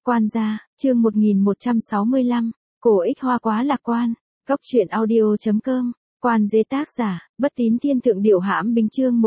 Quan gia, chương 1165, cổ ích hoa quá lạc quan, cốc truyện audio.com, quan dế tác giả, Bất Tín Thiên Thượng Điệu Hãm Bình chương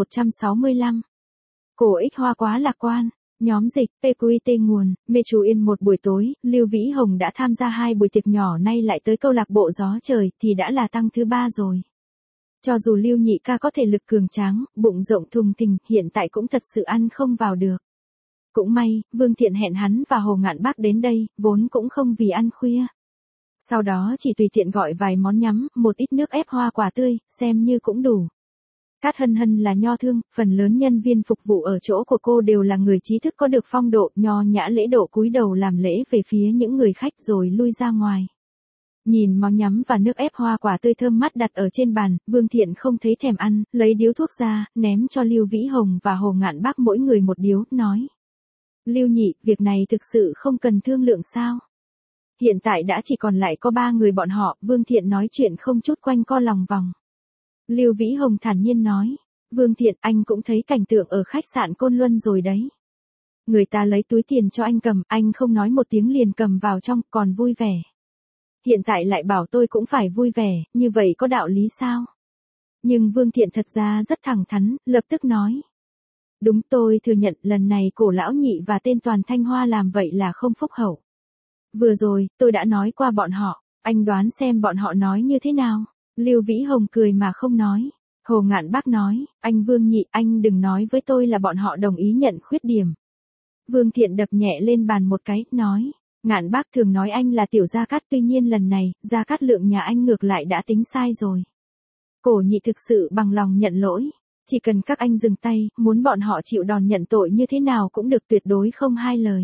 1165. Cổ ích hoa quá lạc quan, nhóm dịch, PQT nguồn, mê chú yên một buổi tối, Lưu Vĩ Hồng đã tham gia 2 buổi tiệc nhỏ nay lại tới câu lạc bộ gió trời thì đã là tăng thứ 3 rồi. Cho dù Lưu nhị ca có thể lực cường tráng, bụng rộng thùng thình, hiện tại cũng thật sự ăn không vào được. Cũng may, Vương Thiện hẹn hắn và Hồ Ngạn Bác đến đây, vốn cũng không vì ăn khuya. Sau đó chỉ tùy tiện gọi vài món nhắm, một ít nước ép hoa quả tươi, xem như cũng đủ. Cát Hân Hân là nho thương, phần lớn nhân viên phục vụ ở chỗ của cô đều là người trí thức có được phong độ, nho nhã lễ độ cúi đầu làm lễ về phía những người khách rồi lui ra ngoài. Nhìn món nhắm và nước ép hoa quả tươi thơm mắt đặt ở trên bàn, Vương Thiện không thấy thèm ăn, lấy điếu thuốc ra, ném cho Lưu Vĩ Hồng và Hồ Ngạn Bác mỗi người một điếu, nói. Lưu nhị, việc này thực sự không cần thương lượng sao? Hiện tại đã chỉ còn lại có 3 người bọn họ, Vương Thiện nói chuyện không chút quanh co lòng vòng. Lưu Vĩ Hồng thản nhiên nói, Vương Thiện, anh cũng thấy cảnh tượng ở khách sạn Côn Luân rồi đấy. Người ta lấy túi tiền cho anh cầm, anh không nói một tiếng liền cầm vào trong, còn vui vẻ. Hiện tại lại bảo tôi cũng phải vui vẻ, như vậy có đạo lý sao? Nhưng Vương Thiện thật ra rất thẳng thắn, lập tức nói. Đúng, tôi thừa nhận lần này Cổ lão nhị và tên Toàn Thanh Hoa làm vậy là không phúc hậu. Vừa rồi, tôi đã nói qua bọn họ, anh đoán xem bọn họ nói như thế nào? Lưu Vĩ Hồng cười mà không nói. Hồ Ngạn Bác nói, anh Vương nhị, anh đừng nói với tôi là bọn họ đồng ý nhận khuyết điểm. Vương Thiện đập nhẹ lên bàn một cái, nói, Ngạn Bác thường nói anh là tiểu Gia Cát, tuy nhiên lần này, Gia Cát Lượng nhà anh ngược lại đã tính sai rồi. Cổ nhị thực sự bằng lòng nhận lỗi. Chỉ cần các anh dừng tay, muốn bọn họ chịu đòn nhận tội như thế nào cũng được, tuyệt đối không hai lời.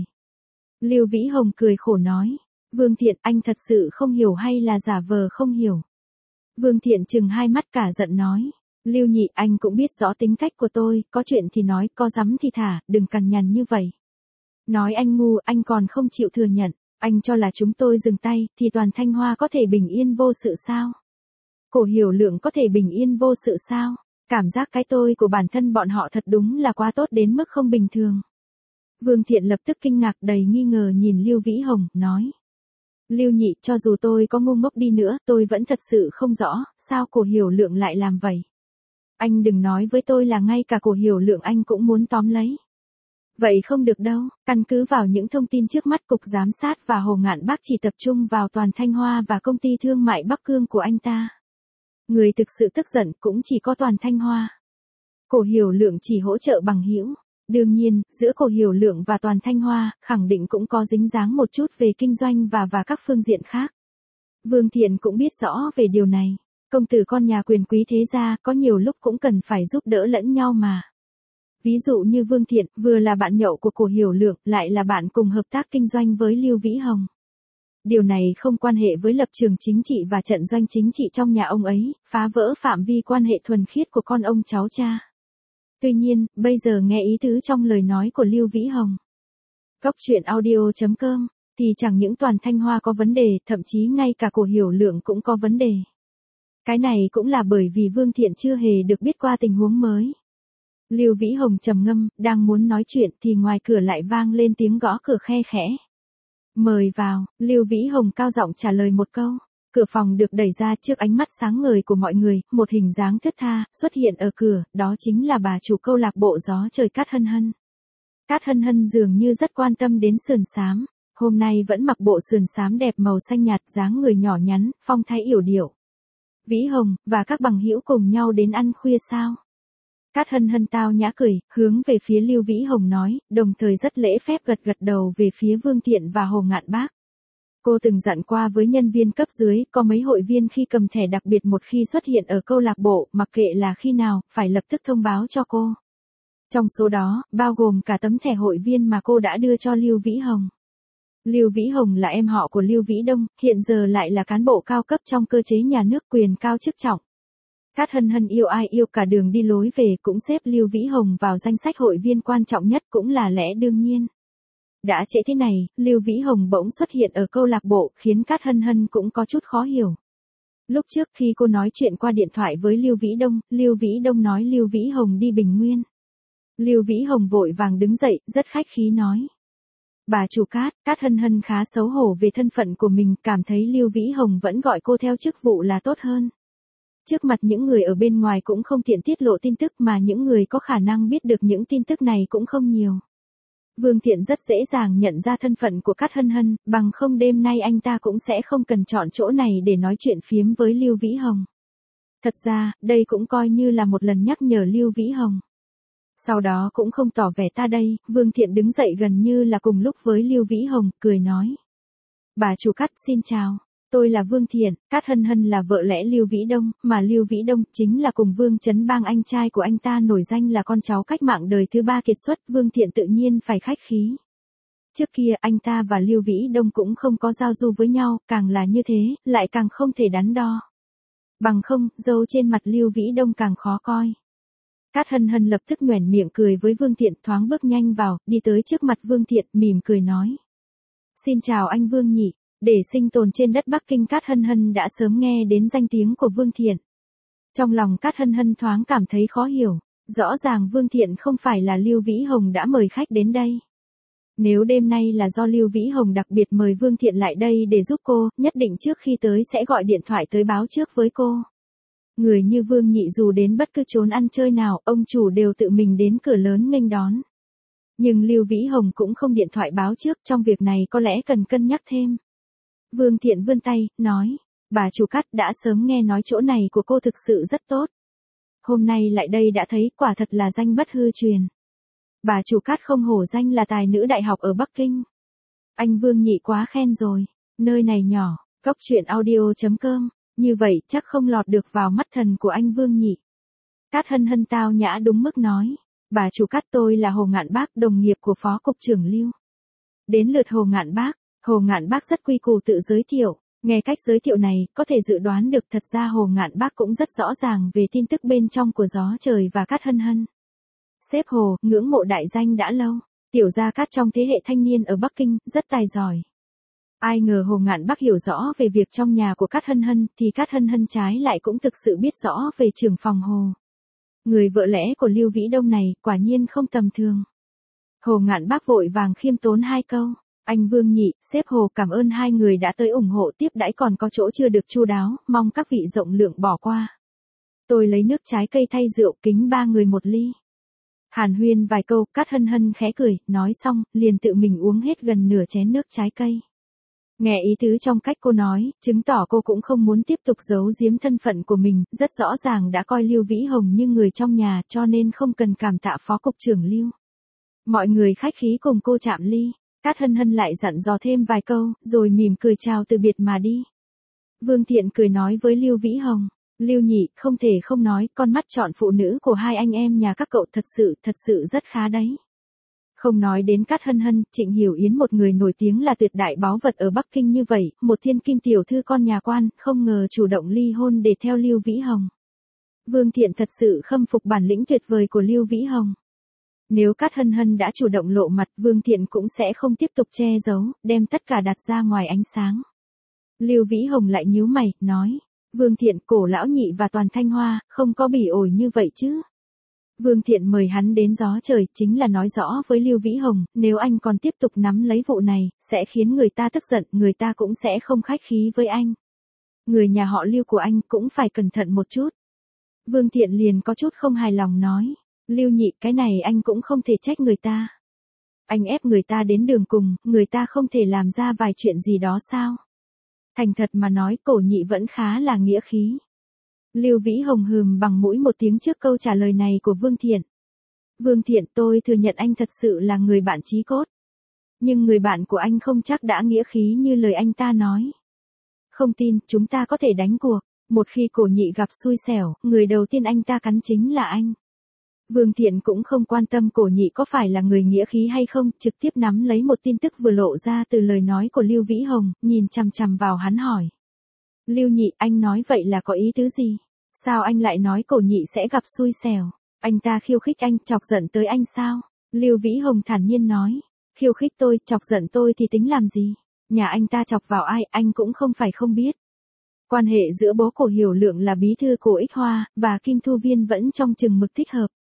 Lưu Vĩ Hồng cười khổ nói, Vương Thiện, anh thật sự không hiểu hay là giả vờ không hiểu? Vương Thiện trừng hai mắt cả giận nói, Lưu nhị, anh cũng biết rõ tính cách của tôi, có chuyện thì nói, có dám thì thả, đừng cằn nhằn như vậy. Nói anh ngu, anh còn không chịu thừa nhận, anh cho là chúng tôi dừng tay, thì Toàn Thanh Hoa có thể bình yên vô sự sao? Cổ Hiểu Lượng có thể bình yên vô sự sao? Cảm giác cái tôi của bản thân bọn họ thật đúng là quá tốt đến mức không bình thường. Vương Thiện lập tức kinh ngạc đầy nghi ngờ nhìn Lưu Vĩ Hồng, nói. Lưu nhị, cho dù tôi có ngu ngốc đi nữa, tôi vẫn thật sự không rõ, sao Cổ Hiểu Lượng lại làm vậy. Anh đừng nói với tôi là ngay cả Cổ Hiểu Lượng anh cũng muốn tóm lấy. Vậy không được đâu, căn cứ vào những thông tin trước mắt, Cục Giám sát và Hồ Ngạn Bác chỉ tập trung vào Toàn Thanh Hoa và công ty thương mại Bắc Cương của anh ta. Người thực sự tức giận cũng chỉ có Toàn Thanh Hoa. Cổ Hiểu Lượng chỉ hỗ trợ bằng hữu. Đương nhiên, giữa Cổ Hiểu Lượng và Toàn Thanh Hoa, khẳng định cũng có dính dáng một chút về kinh doanh và các phương diện khác. Vương Thiện cũng biết rõ về điều này. Công tử con nhà quyền quý thế gia, có nhiều lúc cũng cần phải giúp đỡ lẫn nhau mà. Ví dụ như Vương Thiện, vừa là bạn nhậu của Cổ Hiểu Lượng, lại là bạn cùng hợp tác kinh doanh với Lưu Vĩ Hồng. Điều này không quan hệ với lập trường chính trị và trận doanh chính trị trong nhà ông ấy, phá vỡ phạm vi quan hệ thuần khiết của con ông cháu cha. Tuy nhiên, bây giờ nghe ý tứ trong lời nói của Lưu Vĩ Hồng. Cốc truyện audio.com, thì chẳng những Toàn Thanh Hoa có vấn đề, thậm chí ngay cả Cổ Hiểu Lượng cũng có vấn đề. Cái này cũng là bởi vì Vương Thiện chưa hề được biết qua tình huống mới. Lưu Vĩ Hồng trầm ngâm, đang muốn nói chuyện thì ngoài cửa lại vang lên tiếng gõ cửa khe khẽ. Mời vào, Lưu Vĩ Hồng cao giọng trả lời một câu. Cửa phòng được đẩy ra trước ánh mắt sáng ngời của mọi người, một hình dáng thướt tha, xuất hiện ở cửa, đó chính là bà chủ câu lạc bộ gió trời Cát Hân Hân. Cát Hân Hân dường như rất quan tâm đến sườn xám, hôm nay vẫn mặc bộ sườn xám đẹp màu xanh nhạt, dáng người nhỏ nhắn, phong thái yểu điệu. Vĩ Hồng, và các bằng hữu cùng nhau đến ăn khuya sao? Cát Hân Hân tao nhã cười, hướng về phía Lưu Vĩ Hồng nói, đồng thời rất lễ phép gật gật đầu về phía Vương Thiện và Hồ Ngạn Bác. Cô từng dặn qua với nhân viên cấp dưới, có mấy hội viên khi cầm thẻ đặc biệt một khi xuất hiện ở câu lạc bộ, mặc kệ là khi nào, phải lập tức thông báo cho cô. Trong số đó, bao gồm cả tấm thẻ hội viên mà cô đã đưa cho Lưu Vĩ Hồng. Lưu Vĩ Hồng là em họ của Lưu Vĩ Đông, hiện giờ lại là cán bộ cao cấp trong cơ chế nhà nước, quyền cao chức trọng. Cát Hân Hân yêu ai yêu cả đường đi lối về, cũng xếp Lưu Vĩ Hồng vào danh sách hội viên quan trọng nhất, cũng là lẽ đương nhiên. Đã trễ thế này, Lưu Vĩ Hồng bỗng xuất hiện ở câu lạc bộ, khiến Cát Hân Hân cũng có chút khó hiểu. Lúc trước khi cô nói chuyện qua điện thoại với Lưu Vĩ Đông nói Lưu Vĩ Hồng đi Bình Nguyên. Lưu Vĩ Hồng vội vàng đứng dậy, rất khách khí nói. Bà chủ Cát Hân Hân khá xấu hổ về thân phận của mình, cảm thấy Lưu Vĩ Hồng vẫn gọi cô theo chức vụ là tốt hơn. Trước mặt những người ở bên ngoài cũng không tiện tiết lộ tin tức, mà những người có khả năng biết được những tin tức này cũng không nhiều. Vương Thiện rất dễ dàng nhận ra thân phận của Cát Hân Hân, bằng không đêm nay anh ta cũng sẽ không cần chọn chỗ này để nói chuyện phiếm với Lưu Vĩ Hồng. Thật ra, đây cũng coi như là một lần nhắc nhở Lưu Vĩ Hồng. Sau đó cũng không tỏ vẻ ta đây, Vương Thiện đứng dậy gần như là cùng lúc với Lưu Vĩ Hồng, cười nói. Bà chủ Cát xin chào. Tôi là Vương Thiện, Cát Hân Hân là vợ lẽ Lưu Vĩ Đông, mà Lưu Vĩ Đông chính là cùng Vương Chấn Bang anh trai của anh ta nổi danh là con cháu cách mạng đời thứ 3 kiệt xuất, Vương Thiện tự nhiên phải khách khí. Trước kia anh ta và Lưu Vĩ Đông cũng không có giao du với nhau, càng là như thế, lại càng không thể đắn đo. Bằng không, râu trên mặt Lưu Vĩ Đông càng khó coi. Cát Hân Hân lập tức nhoẻn miệng cười với Vương Thiện, thoáng bước nhanh vào, đi tới trước mặt Vương Thiện, mỉm cười nói. Xin chào anh Vương nhỉ. Để sinh tồn trên đất Bắc Kinh, Cát Hân Hân đã sớm nghe đến danh tiếng của Vương Thiện. Trong lòng Cát Hân Hân thoáng cảm thấy khó hiểu, rõ ràng Vương Thiện không phải là Lưu Vĩ Hồng đã mời khách đến đây. Nếu đêm nay là do Lưu Vĩ Hồng đặc biệt mời Vương Thiện lại đây để giúp cô, nhất định trước khi tới sẽ gọi điện thoại tới báo trước với cô. Người như Vương Nhị dù đến bất cứ chốn ăn chơi nào, ông chủ đều tự mình đến cửa lớn nghênh đón. Nhưng Lưu Vĩ Hồng cũng không điện thoại báo trước, trong việc này có lẽ cần cân nhắc thêm. Vương Thiện vươn tay, nói, bà chủ Cát đã sớm nghe nói chỗ này của cô thực sự rất tốt. Hôm nay lại đây đã thấy quả thật là danh bất hư truyền. Bà chủ Cát không hổ danh là tài nữ đại học ở Bắc Kinh. Anh Vương Nhị quá khen rồi, nơi này nhỏ, Cốc Truyện Audio.com, như vậy chắc không lọt được vào mắt thần của anh Vương Nhị. Cát Hân Hân tao nhã đúng mức nói, bà chủ Cát tôi là Hồ Ngạn Bác, đồng nghiệp của Phó Cục trưởng Lưu. Đến lượt Hồ Ngạn Bác. Hồ Ngạn Bác rất quy củ tự giới thiệu, nghe cách giới thiệu này, có thể dự đoán được thật ra Hồ Ngạn Bác cũng rất rõ ràng về tin tức bên trong của Gió Trời và Cát Hân Hân. Sếp Hồ, ngưỡng mộ đại danh đã lâu, tiểu gia Cát trong thế hệ thanh niên ở Bắc Kinh, rất tài giỏi. Ai ngờ Hồ Ngạn Bác hiểu rõ về việc trong nhà của Cát Hân Hân, thì Cát Hân Hân trái lại cũng thực sự biết rõ về trưởng phòng Hồ. Người vợ lẽ của Lưu Vĩ Đông này, quả nhiên không tầm thường. Hồ Ngạn Bác vội vàng khiêm tốn hai câu. Anh Vương Nhị, sếp Hồ cảm ơn hai người đã tới ủng hộ tiếp đãi, còn có chỗ chưa được chu đáo, mong các vị rộng lượng bỏ qua. Tôi lấy nước trái cây thay rượu, kính ba người một ly. Hàn huyên vài câu, Cát Hân Hân khẽ cười, nói xong, liền tự mình uống hết gần nửa chén nước trái cây. Nghe ý tứ trong cách cô nói, chứng tỏ cô cũng không muốn tiếp tục giấu giếm thân phận của mình, rất rõ ràng đã coi Lưu Vĩ Hồng như người trong nhà, cho nên không cần cảm tạ Phó Cục trưởng Lưu. Mọi người khách khí cùng cô chạm ly. Cát Hân Hân lại dặn dò thêm vài câu, rồi mỉm cười chào từ biệt mà đi. Vương Thiện cười nói với Lưu Vĩ Hồng, Lưu Nhị, không thể không nói, con mắt chọn phụ nữ của hai anh em nhà các cậu thật sự rất khá đấy. Không nói đến Cát Hân Hân, Trịnh Hiểu Yến một người nổi tiếng là tuyệt đại báu vật ở Bắc Kinh như vậy, một thiên kim tiểu thư con nhà quan, không ngờ chủ động ly hôn để theo Lưu Vĩ Hồng. Vương Thiện thật sự khâm phục bản lĩnh tuyệt vời của Lưu Vĩ Hồng. Nếu Cát Hân Hân đã chủ động lộ mặt, Vương Thiện cũng sẽ không tiếp tục che giấu, đem tất cả đặt ra ngoài ánh sáng. Lưu Vĩ Hồng lại nhíu mày, nói, Vương Thiện, Cổ Lão Nhị và toàn Thanh Hoa, không có bỉ ổi như vậy chứ. Vương Thiện mời hắn đến Gió Trời, chính là nói rõ với Lưu Vĩ Hồng, nếu anh còn tiếp tục nắm lấy vụ này, sẽ khiến người ta tức giận, người ta cũng sẽ không khách khí với anh. Người nhà họ Lưu của anh cũng phải cẩn thận một chút. Vương Thiện liền có chút không hài lòng nói. Lưu Nhị, cái này anh cũng không thể trách người ta. Anh ép người ta đến đường cùng, người ta không thể làm ra vài chuyện gì đó sao? Thành thật mà nói, Cổ Nhị vẫn khá là nghĩa khí. Lưu Vĩ Hồng hừm bằng mũi một tiếng trước câu trả lời này của Vương Thiện. Vương Thiện, tôi thừa nhận anh thật sự là người bạn chí cốt. Nhưng người bạn của anh không chắc đã nghĩa khí như lời anh ta nói. Không tin, chúng ta có thể đánh cuộc. Một khi Cổ Nhị gặp xui xẻo, người đầu tiên anh ta cắn chính là anh. Vương Thiện cũng không quan tâm Cổ Nhị có phải là người nghĩa khí hay không, trực tiếp nắm lấy một tin tức vừa lộ ra từ lời nói của Lưu Vĩ Hồng, nhìn chằm chằm vào hắn hỏi. Lưu Nhị, anh nói vậy là có ý tứ gì? Sao anh lại nói Cổ Nhị sẽ gặp xui xẻo? Anh ta khiêu khích anh, chọc giận tới anh sao? Lưu Vĩ Hồng thản nhiên nói. Khiêu khích tôi, chọc giận tôi thì tính làm gì? Nhà anh ta chọc vào ai, anh cũng không phải không biết. Quan hệ giữa bố Cổ Hiểu Lượng là bí thư Cổ Ích Hoa, và Kim Thu Viên vẫn trong chừng mực thích hợp.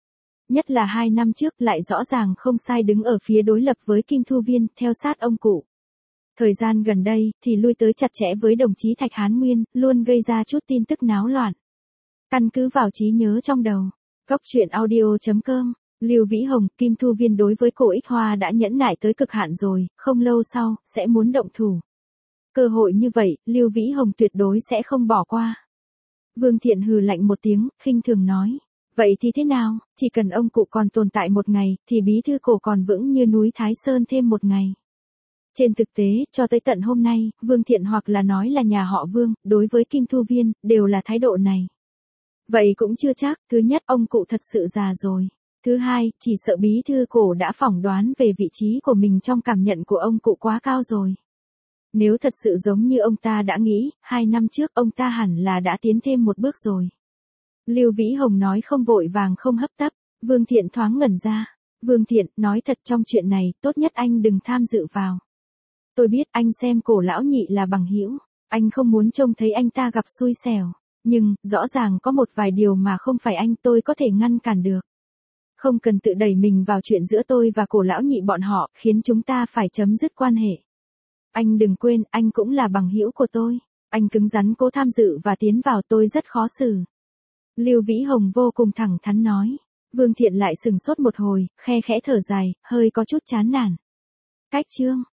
Nhất là 2 năm trước lại rõ ràng không sai đứng ở phía đối lập với Kim Thu Viên, theo sát ông cụ. Thời gian gần đây, thì lui tới chặt chẽ với đồng chí Thạch Hán Nguyên, luôn gây ra chút tin tức náo loạn. Căn cứ vào trí nhớ trong đầu. Góc truyện audio.com, Lưu Vĩ Hồng, Kim Thu Viên đối với cổ Ích Hoa đã nhẫn nại tới cực hạn rồi, không lâu sau, sẽ muốn động thủ. Cơ hội như vậy, Lưu Vĩ Hồng tuyệt đối sẽ không bỏ qua. Vương Thiện hừ lạnh một tiếng, khinh thường nói. Vậy thì thế nào, chỉ cần ông cụ còn tồn tại một ngày, thì bí thư cổ còn vững như núi Thái Sơn thêm một ngày. Trên thực tế, cho tới tận hôm nay, Vương Thiện hoặc là nói là nhà họ Vương, đối với Kim Thu Viên, đều là thái độ này. Vậy cũng chưa chắc, thứ nhất ông cụ thật sự già rồi. Thứ hai, chỉ sợ bí thư cổ đã phỏng đoán về vị trí của mình trong cảm nhận của ông cụ quá cao rồi. Nếu thật sự giống như ông ta đã nghĩ, 2 năm trước ông ta hẳn là đã tiến thêm một bước rồi. Lưu Vĩ Hồng nói không vội vàng không hấp tấp, Vương Thiện thoáng ngẩn ra. Vương Thiện, nói thật trong chuyện này, tốt nhất anh đừng tham dự vào. Tôi biết anh xem cổ lão nhị là bằng hữu, anh không muốn trông thấy anh ta gặp xui xẻo. Nhưng, rõ ràng có một vài điều mà không phải anh tôi có thể ngăn cản được. Không cần tự đẩy mình vào chuyện giữa tôi và cổ lão nhị bọn họ, khiến chúng ta phải chấm dứt quan hệ. Anh đừng quên, anh cũng là bằng hữu của tôi. Anh cứng rắn cố tham dự và tiến vào tôi rất khó xử. Lưu Vĩ Hồng vô cùng thẳng thắn nói. Vương Thiện lại sừng sốt một hồi, khe khẽ thở dài, hơi có chút chán nản. Cách chương.